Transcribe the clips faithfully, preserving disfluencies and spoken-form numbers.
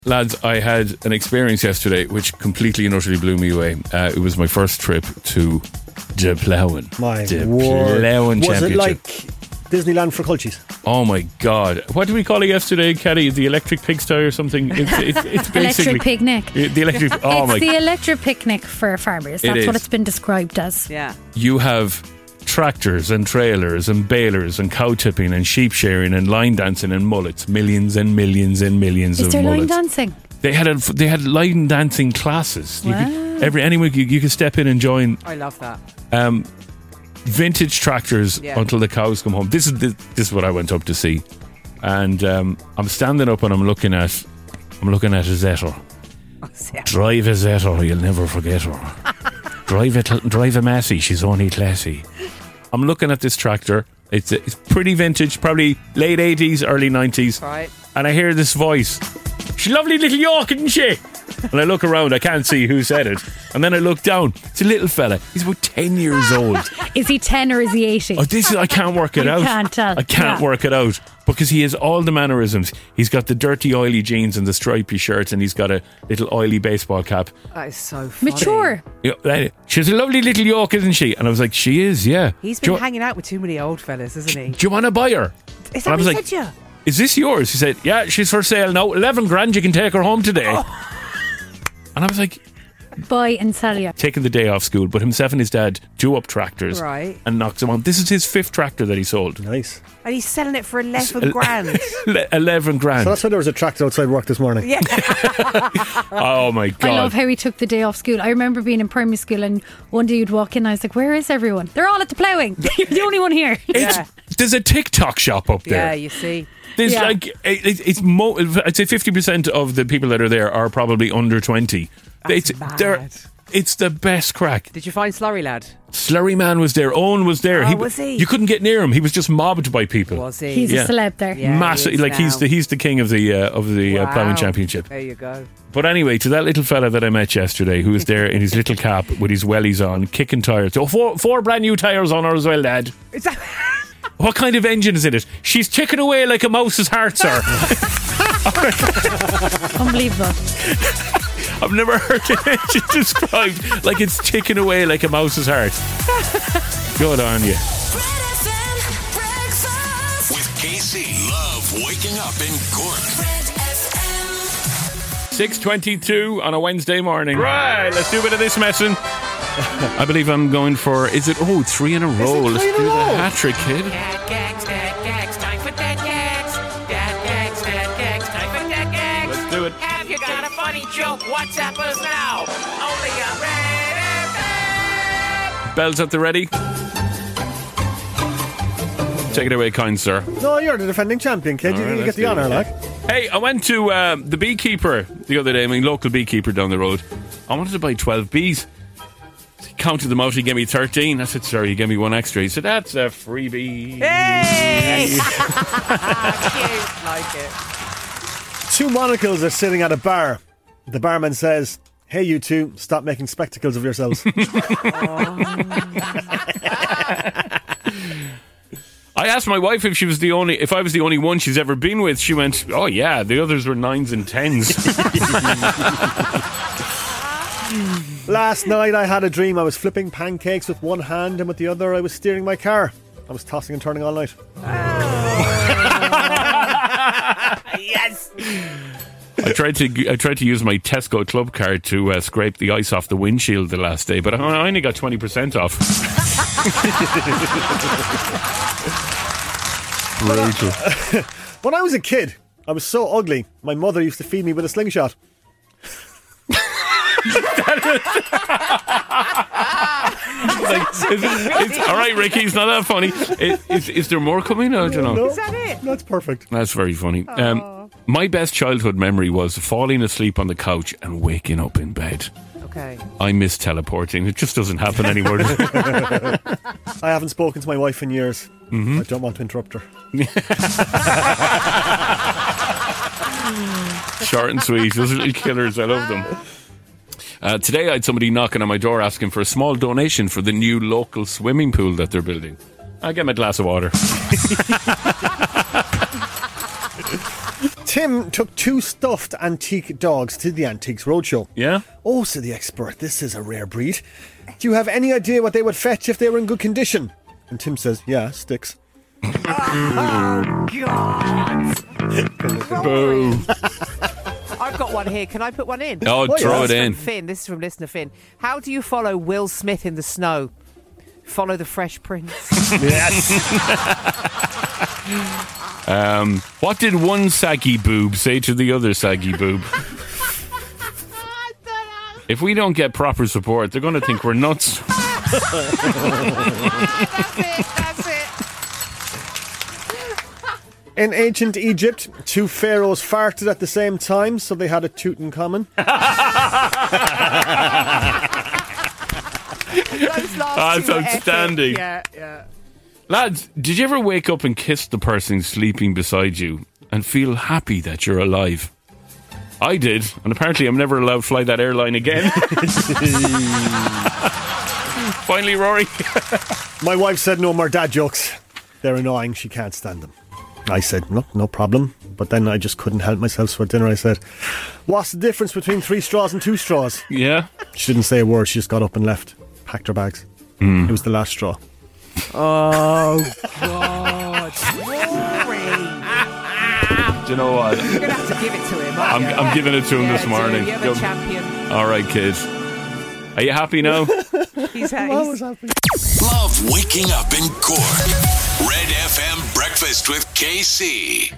Lads, I had an experience yesterday which completely and utterly blew me away. Uh, it was my first trip to De Plouwen. My De word. Plouwen Was Championship. it like Disneyland for cultures? Oh my God. What did we call it yesterday, Caddy? The electric pigsty or something? It's, it's, it's basically... Electric picnic. The electric... Oh it's my... the electric picnic for farmers. That's It what is. it's been described as. Yeah. You have tractors and trailers and balers and cow tipping and sheep shearing and line dancing and mullets. Millions and millions and millions Is of there line mullets. dancing? They had a, they had line dancing classes. You Wow. could, every any week you, you could step in and join. I love that. Um, vintage tractors Yeah. until the cows come home. This is this, this is what I went up to see, and um, I'm standing up and I'm looking at I'm looking at a Zettel. Drive a Zettel, you'll never forget her. drive it, drive a Massey, she's only classy. I'm looking at this tractor. It's it's pretty vintage, probably late eighties, early nineties. Right. And I hear this voice. She's a lovely little York, isn't she? And I look around, I can't see who said it. And then I look down. It's a little fella. He's about ten years old. Is he ten or is he eighty? Oh, this is, I can't work it You out. can't tell. I can't Yeah. work it out because he has all the mannerisms. He's got the dirty, oily jeans and the stripy shirt, and he's got a little oily baseball cap. That is so funny. Mature. You know, she's a lovely little York, isn't she? And I was like, she is, yeah. He's do been you, hanging out with too many old fellas, isn't he? do you want to buy her? Is And I that was what he like, said, yeah? Is this yours? He said, yeah, she's for sale now. eleven grand, you can take her home today. Oh. And I was like, Buy and sell you. taking the day off school, but himself and his dad do up tractors Right. and knocks them on. This is his fifth tractor that he sold. Nice. And he's selling it for eleven grand. Le- eleven grand. So that's why there was a tractor outside work this morning. Yeah. Oh my God. I love how he took the day off school. I remember being in primary school and one day you'd walk in and I was like, where is everyone? They're all at the ploughing. You're the only one here. It's, Yeah. There's a TikTok shop up there. Yeah, you see. There's Yeah. like it, it's mo- I'd say fifty percent of the people that are there are probably under twenty. That's it's mad. they're- it's the best crack. Did you find Slurry Lad? Slurry Man was there. Owen was there. Oh, was he? You couldn't get near him. He was just mobbed by people. Was he? He's Yeah. a celeb there. Yeah. Massive, he is like he's now. the he's the king of the uh, of the uh, Wow. ploughing championship. There you go. But anyway, to that little fella that I met yesterday, who was there in his little cap with his wellies on, kicking tires. Oh, four four brand new tires on her as well, lad. Is that What kind of engine is it? She's ticking away like a mouse's heart, sir. Unbelievable. I've never heard an engine described like it's ticking away like a mouse's heart. Good on you. Red F M breakfast With K C. Love waking up in Cork. Red F M. six twenty-two on a Wednesday morning. Right, let's do a bit of this messing. I believe I'm going for, is it, oh, three in a row. Let's three in a do the row? hat trick, kid. Dad gags, dad gags, time for dad gags. Dad gags, dad gags, time for dad gags. Let's do it. Have you got a funny joke? WhatsApp us now. Only on Red F M. Bells at the ready. Take it away, kind sir. No, you're the defending champion, kid. You, All right, you let's get the do honour, it. like. Hey, I went to um, the beekeeper the other day, I mean, local beekeeper down the road. I wanted to buy twelve bees. He counted them out, he gave me thirteen. I said, sorry, you gave me one extra. He said, that's a freebie. Hey! Cute. Like it. Two monocles are sitting at a bar. The barman says, hey, you two, stop making spectacles of yourselves. I asked my wife if she was the only, if I was the only one she's ever been with. She went, oh yeah, the others were nines and tens. Last night I had a dream I was flipping pancakes with one hand and with the other I was steering my car. I was tossing and turning all night. Yes. I tried to I tried to use my Tesco club card to uh, scrape the ice off the windshield the last day, but I only got twenty percent off. Brutal. When I was a kid, I was so ugly, my mother used to feed me with a slingshot. Like, it's, it's, all right, Ricky, it's not that funny. Is, is, is there more coming out? You know, No, Is that it? that's perfect. that's very funny. Um, my best childhood memory was falling asleep on the couch and waking up in bed. Okay. I miss teleporting. It just doesn't happen anymore. I haven't spoken to my wife in years. Mm-hmm. I don't want to interrupt her. Short and sweet. Those little killers. I love them. Uh, today I had somebody knocking on my door asking for a small donation for the new local swimming pool that they're building. I get my glass of water. Tim took two stuffed antique dogs to the Antiques Roadshow. Yeah? Oh, said the expert, this is a rare breed. Do you have any idea what they would fetch if they were in good condition? And Tim says, yeah, sticks. Oh, God. Boom. I've got one here. Can I put one in? Oh, Oh, throw yeah. it This is in. from Finn. This is from listener Finn. How do you follow Will Smith in the snow? Follow the Fresh Prince. Yes. Um, what did one saggy boob say to the other saggy boob? If we don't get proper support, they're going to think we're nuts. That's it. That's it. In ancient Egypt, two pharaohs farted at the same time, so they had a toot in common. Those last That's two were epic. outstanding. Yeah, yeah. Lads, did you ever wake up and kiss the person sleeping beside you and feel happy that you're alive? I did, and apparently I'm never allowed to fly that airline again. Finally, Rory. My wife said no more dad jokes. They're annoying, she can't stand them. I said, no, no problem. But then I just couldn't help myself, so at dinner I said, what's the difference between three straws and two straws? Yeah? She didn't say a word, she just got up and left. Packed her bags. Mm. It was the last straw. Oh, God. Rory. Do you know what? You're going to have to give it to him, aren't I'm, you? I'm giving it to him Yeah, this do. morning. You're Go- the champion. All right, kids. Are you happy now? He's, I'm he's, always happy. Love waking up in Cork. Red F M Breakfast with K C.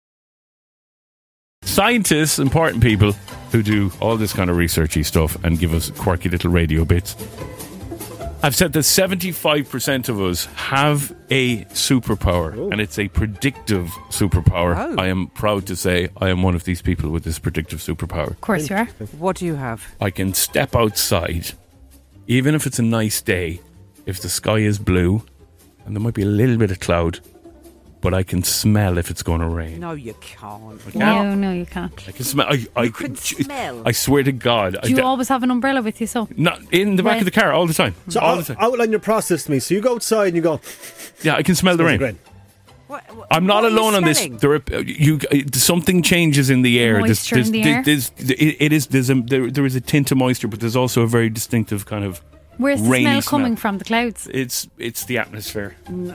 Scientists, important people who do all this kind of researchy stuff and give us quirky little radio bits, I've said that seventy-five percent of us have a superpower, Oh. and it's a predictive superpower. Oh. I am proud to say I am one of these people with this predictive superpower. Of course you are. what do you have? I can step outside, even if it's a nice day, if the sky is blue, and there might be a little bit of cloud, but I can smell if it's going to rain. No, you can't. No, no, you can't. I can smell. I, I can smell? I swear to God. Do you I, always have an umbrella with you, so? Not in the back Right. of the car all the time. So all out, the time. outline your process to me. So you go outside and you go, Yeah, I can smell the rain. Great. What, what, I'm not what are you alone on this. smelling? There are, you, uh, something changes in the air. There's- Moisture in the air? there's- there's- it, it is. There's a, there, there is a tint of moisture, but there's also a very distinctive kind of. Where's the rainy smell smell. coming from? The clouds? It's it's the atmosphere.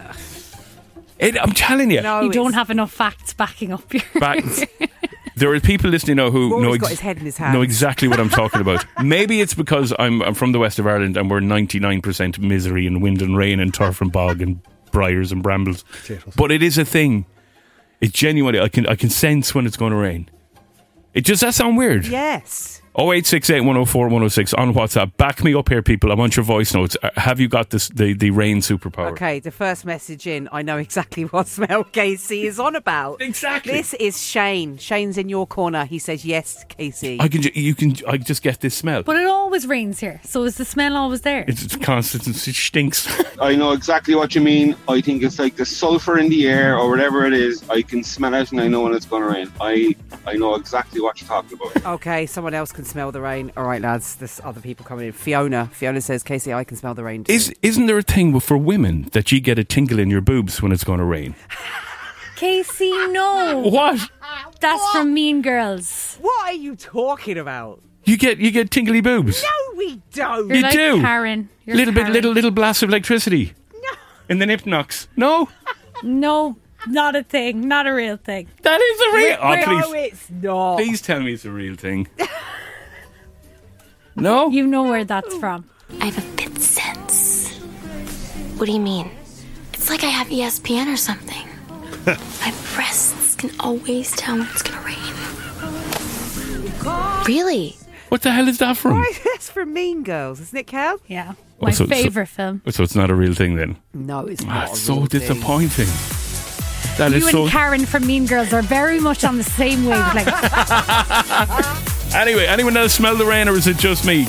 It, I'm telling you. No, You don't it's- have enough facts backing up your... Back, there are people listening now who Rory's know, got his head in his hands. know exactly what I'm talking about. Maybe it's because I'm, I'm from the west of Ireland and we're ninety-nine percent misery and wind and rain and turf and bog and briars and brambles. Potatoes. But it is a thing. It genuinely, I can I can sense when it's going to rain. It just, that sound weird? Yes. oh eight six eight, one oh four, one oh six on WhatsApp. Back me up here, people. I want your voice notes. Uh, Have you got this the, the rain superpower? Okay, the first message in, I know exactly what smell Casey is on about. Exactly. This is Shane. Shane's in your corner. He says, yes, Casey. I can ju- you can I just get this smell. But it always rains here, so is the smell always there? It's, it's constant. It stinks. I know exactly what you mean. I think it's like the sulfur in the air or whatever it is. I can smell it and I know when it's going to rain. I I know exactly what you're talking about. Okay, someone else can smell the rain. All right, lads, there's other people coming in. Fiona. Fiona says, Casey, I can smell the rain too. Is isn't there a thing for women that you get a tingle in your boobs when it's going to rain? Casey, no. What? That's from Mean Girls. What are you talking about? You get you get tingly boobs. No, we don't. You're You like do. Karen. You're little bit, Karen. little little blast of electricity. No. In the nip knocks. No, No, not a thing. Not a real thing. that is a real. Oh, We're- please, No, it's not. please tell me it's a real thing. No. You know where that's from. I have a fifth sense. What do you mean? It's like I have E S P N or something. My breasts can always tell when it's gonna rain. Really? What the hell is that from? Right, that's from Mean Girls, isn't it, Cal? Yeah. Oh, My so- so- favourite film. So it's not a real thing then. No, it's Ah, not. it's a so real thing. disappointing. That is You so. and Karen from Mean Girls are very much on the same wavelength. Anyway, anyone else smell the rain, or is it just me? Red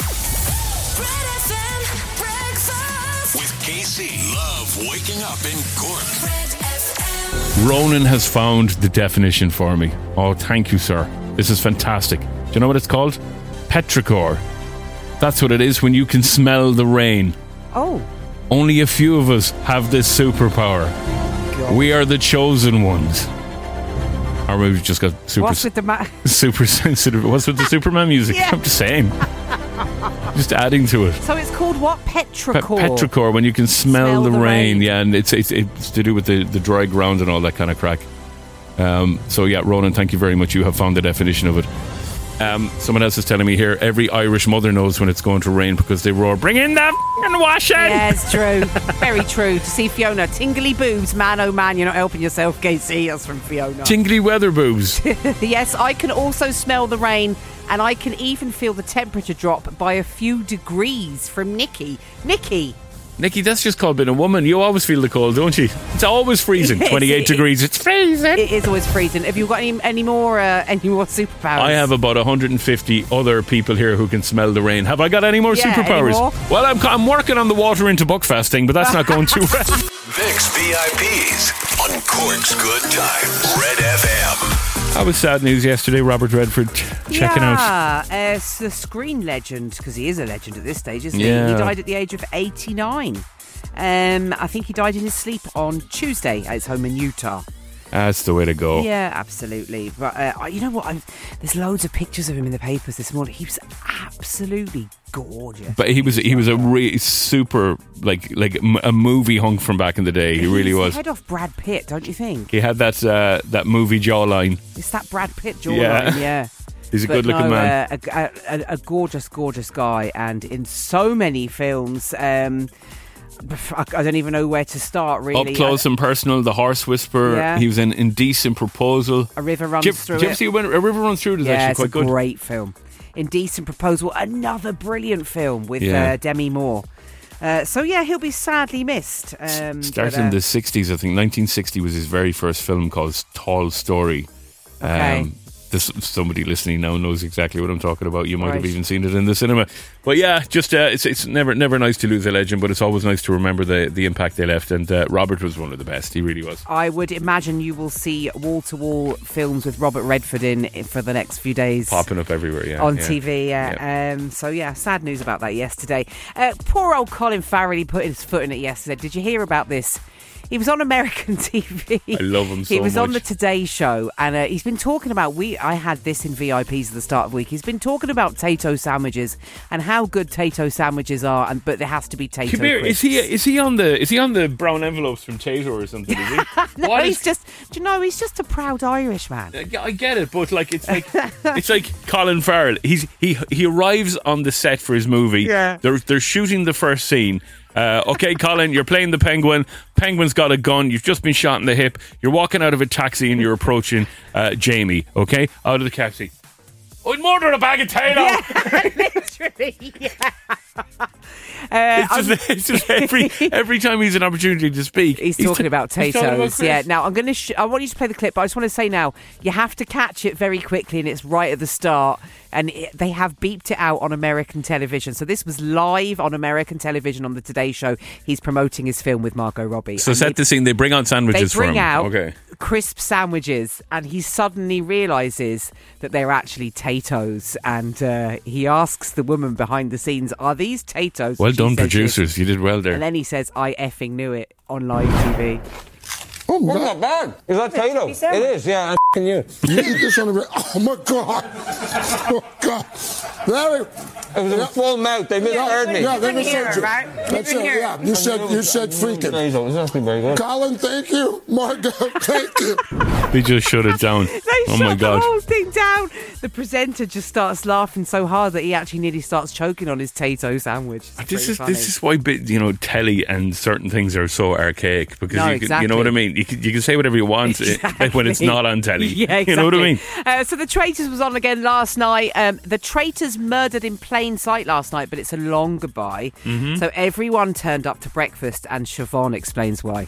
F M breakfast. With K C. Love waking up in Cork. Red F M. Ronan has found the definition for me. Oh, thank you, sir. This is fantastic. Do you know what it's called? Petrichor. That's what it is when you can smell the rain. Oh, Only a few of us have this superpower. We are the chosen ones. Or maybe we've just got super, What's with the ma- super sensitive. What's with the Superman music? Yeah. I'm just saying. Just adding to it. So it's called what? Pe- Petrichor. petrichor, when you can smell, Smell the, the rain. rain. Yeah, and it's, it's it's to do with the, the dry ground and all that kind of crack. Um, so yeah, Ronan, thank you very much. You have found the definition of it. Um, someone else is telling me here, every Irish mother knows when it's going to rain because they roar, "Bring in the f***ing washing!" Yeah, it's true. Very true. To see Fiona, tingly boobs, man oh man, you're not helping yourself, K C. That's from Fiona. Tingly weather boobs. Yes, I can also smell the rain, and I can even feel the temperature drop by a few degrees from Nikki. Nikki. Nikki, that's just called being a woman. You always feel the cold, don't you? It's always freezing. Yes, twenty-eight it- degrees. It's freezing. It is always freezing. Have you got any any more uh, any more superpowers? I have about one hundred fifty other people here who can smell the rain. Have I got any more Yeah, superpowers? any more? Well, I'm, I'm working on the water into Buckfast thing, but that's not going too well. Vic's V I Ps on Cork's Good Times. Red F M. That was sad news yesterday. Robert Redford checking out. Yeah, uh, it's the screen legend, because he is a legend at this stage, isn't Yeah. he? He died at the age of eighty-nine. Um, I think he died in his sleep on Tuesday at his home in Utah. That's the way to go. Yeah, absolutely. But uh, you know what? I, there's loads of pictures of him in the papers this morning. He was absolutely gorgeous. But he was he was a really super like like m- a movie hunk from back in the day. He really He's was. head off Brad Pitt, don't you think? He had that uh, that movie jawline. It's that Brad Pitt jawline, Yeah. yeah. He's a But good-looking no, man. Uh, a, a, a gorgeous, gorgeous guy, and in so many films. Um, I I don't even know where to start, really. Up close and personal, The Horse Whisperer. Yeah. He was in Indecent Proposal. A River Runs Did you, Through did you ever It. see when A River Runs Through It? Is Yeah, actually it's quite a good. great film. Indecent Proposal, another brilliant film with Yeah. uh, Demi Moore. Uh, so yeah, he'll be sadly missed. Um, Started but, uh, in the sixties, I think. nineteen sixty was his very first film called Tall Story. Okay. Um, this, somebody listening now knows exactly what I'm talking about. You might have Right. even seen it in the cinema. But yeah, just uh, it's it's never never nice to lose a legend, but it's always nice to remember the, the impact they left. And uh, Robert was one of the best. He really was. I would imagine you will see wall-to-wall films with Robert Redford in for the next few days. Popping up everywhere, yeah. on yeah. T V, yeah. Yeah. Um, so yeah, sad news about that yesterday. Uh, poor old Colin Farrell, he put his foot in it yesterday. Did you hear about this? He was on American T V. I love him so He was on the much. Today Show, and uh, he's been talking about. We I had this in V I Ps at the start of the week. He's been talking about Tato sandwiches and how good Tato sandwiches are, and but there has to be Tato. Come here, is he is he on the is he on the brown envelopes from Tato or something? Is he? No, What he's is- just. Do you know? He's just a proud Irish man. Uh, yeah, I get it, but like it's like it's like Colin Farrell. He's he he arrives on the set for his movie. Yeah. They're they're shooting the first scene. Uh, okay, Colin, you're playing the Penguin. Penguin's got a gun. You've just been shot in the hip. You're walking out of a taxi and you're approaching uh, Jamie. Okay, out of the taxi. I'd murder a bag of Tato. Literally, yeah. Uh, It's just, it's just every every time he's an opportunity to speak, He's talking t- about he's talking about potatoes. Chris. Yeah. Now I'm going to. Sh- I want you to play the clip, but I just want to say now you have to catch it very quickly, and it's right at the start. And it, they have beeped it out on American television. So this was live on American television on the Today Show. He's promoting his film with Margot Robbie. So And set they- the scene. They bring out They sandwiches for bring him. out Okay. crisp sandwiches, and he suddenly realizes that they're actually Tato's. And uh, he asks the woman behind the scenes, "Are these Tato's?" Well And she done, says yes. producers. You did well there. And then he says, "I effing knew it" on live T V. Oh, not bad. Is that Tato? It is, yeah. I'm f***ing you. You eat this on the... Oh, my God. Oh, God. Very... It was a full mouth. They misheard me. Yeah, they misheard you. That's it, yeah. You said, you said freaking. It's actually very good. Colin, thank you. Margot, thank you. They just shut it down. They oh shut my god! the whole thing down. The presenter just starts laughing so hard that he actually nearly starts choking on his Tato sandwich. It's This pretty is funny. this is why bit, you know telly and certain things are so archaic because No, you, can, you know what I mean. You can, you can say whatever you want Exactly. when it's not on telly. Yeah, exactly. You know what I mean. Uh, so the Traitors was on again last night. Um, the Traitors murdered in plain sight last night, but it's a long goodbye. Mhm. So everyone turned up to breakfast, and Siobhan explains why.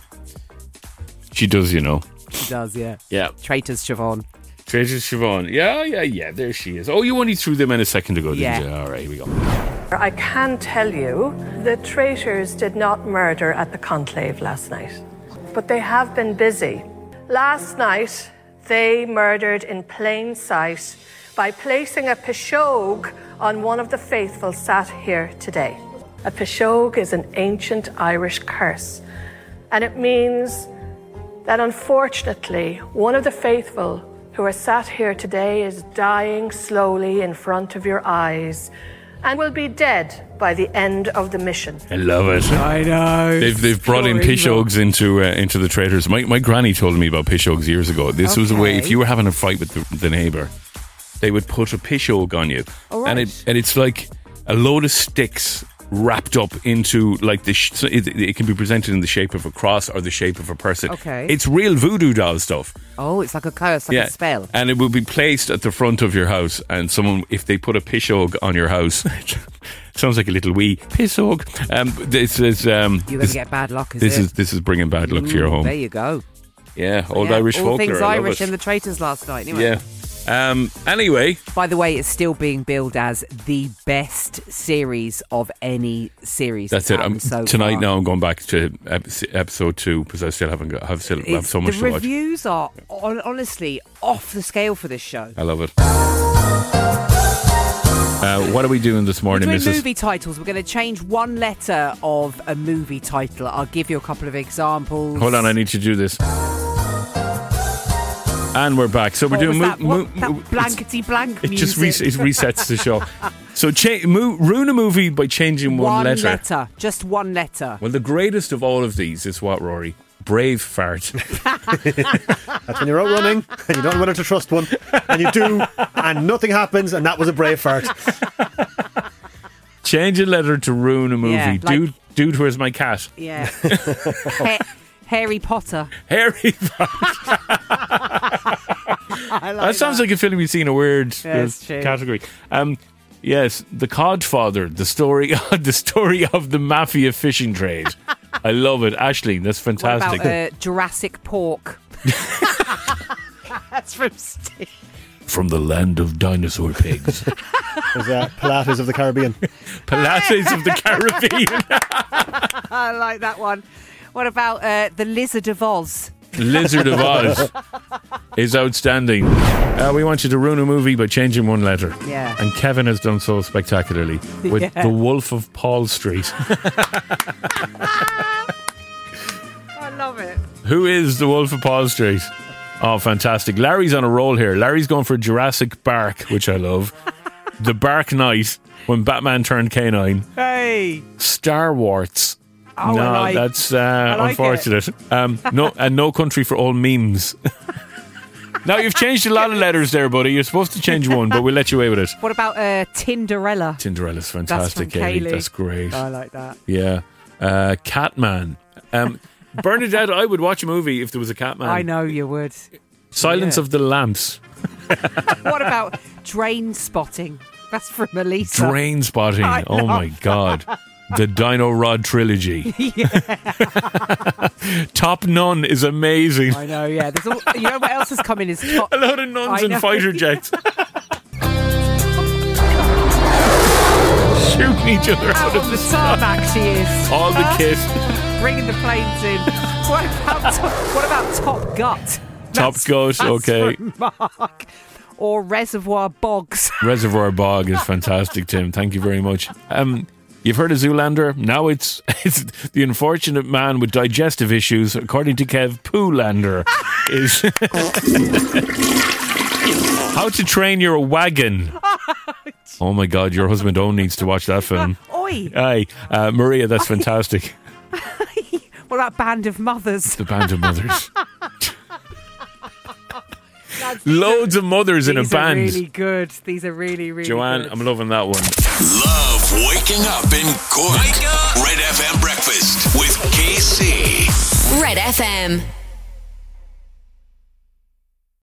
She does, you know. She does, yeah. Yeah. Traitors Siobhan. Traitors Siobhan. Yeah, yeah, yeah. There she is. Oh, you only threw them in a second ago, didn't Yeah. you? All right, here we go. I can tell you the traitors did not murder at the conclave last night, but they have been busy. Last night, they murdered in plain sight by placing a pishogue on one of the faithful sat here today. A pishogue is an ancient Irish curse, and it means that unfortunately, one of the faithful who are sat here today is dying slowly in front of your eyes and will be dead by the end of the mission. I love it. I know. They've they've brought in Pure pish evil. ogs into uh, into the traders. My my granny told me about pish ogs years ago. This was a way, if you were having a fight with the, the neighbour, they would put a pish og on you. Oh, right. And it and it's like a load of sticks wrapped up into like the sh- so it, it can be presented in the shape of a cross or the shape of a person. Okay. It's real voodoo doll stuff. Oh, it's like a curse, like a spell. And it will be placed at the front of your house, and someone, if they put a pish og on your house, sounds like a little wee piss og. Um, this is um, You're going this, to get bad luck, is this it? is this is bringing bad luck to your Ooh, home. There you go. Yeah, old Yeah, Irish all folklore. things I love Irish it. in the traitors last night. Anyway. Yeah. Um, anyway, By the way, it's still being billed as the best series of any series. that's it. out I'm, so tonight far. now I'm going back to ep- episode two because I still haven't got, have still have It's- so much the to watch. reviews are on, honestly off the scale for this show. I love it. Uh, what are we doing this morning, We're doing Missus movie titles. We're going to change one letter of a movie title. I'll give you a couple of examples. Hold on, I need to do this. And we're back. So we're What doing was mo- that? What- mo- that mo- blankety blank It just re- music. it resets the show. So cha- mo- ruin a movie by changing one, One letter. letter. Just one letter. Well, the greatest of all of these is what, Rory? Brave fart. That's when you're out running and you don't know whether to trust one, and you do, and nothing happens, and that was a brave fart. Change a letter to ruin a movie. Yeah, like- dude, dude, where's my cat? Yeah. Ha- Harry Potter. Harry. I like That sounds like a film you've seen in a weird Yeah, uh, it's true. category. Um, yes, The Codfather, the story, the story of the mafia fishing trade. I love it, Aisling. That's What fantastic. about uh, Jurassic Pork? That's from Steve. From the land of dinosaur pigs, There's uh, Pilates of the Caribbean. Pilates of the Caribbean, I like that one. What about uh, The Lizard of Oz? Lizard of Oz is outstanding. Uh, we want you to ruin a movie by changing one letter. Yeah. And Kevin has done so spectacularly with Yeah. The Wolf of Paul Street. I love it. Who is The Wolf of Paul Street? Oh, fantastic. Larry's on a roll here. Larry's going for Jurassic Bark, which I love. The Bark Knight, when Batman turned canine. Hey. Star Wars. Oh, no, I like- that's uh, I like unfortunate. Um, no, and No Country for Old Memes. Now, you've changed a lot of letters there, buddy. You're supposed to change one, but we'll let you away with it. What about uh, Tinderella? Tinderella's fantastic, That's from Katie. Kaylee. That's great. I like that. Yeah. Uh, Catman. Um, Bernadette, I would watch a movie if there was a Catman. I know you would. Silence Yeah. of the Lamps. What about Drain Spotting? That's from Elisa. Drain Spotting. I Oh, my love God. The Dino Rod trilogy. Top Nun is amazing. I know, yeah. There's all, you know what else has come in is top. A load of nuns I and know. fighter jets. Shooting each other out, Out of on the the sky. tarmac she is. All the Huh? kiss. Bringing the planes in. What about, to- what about Top Gut? Top That's- Gut, that's okay. from Mark. Or Reservoir Bogs. Reservoir Bog is fantastic, Tim. Thank you very much. Um, you've heard of Zoolander? Now it's it's the unfortunate man with digestive issues, according to Kev Poolander, is How to Train Your Wagon. Oh my God, your husband Owen needs to watch that film. Oi. Aye, uh, Maria, that's fantastic. What about Band of Mothers? The Band of Mothers. That's- Loads of mothers in a These are band. really good. These are really, really Joanne, good. I'm loving that one. Love waking up in Cork. Red F M breakfast with K C. Red F M.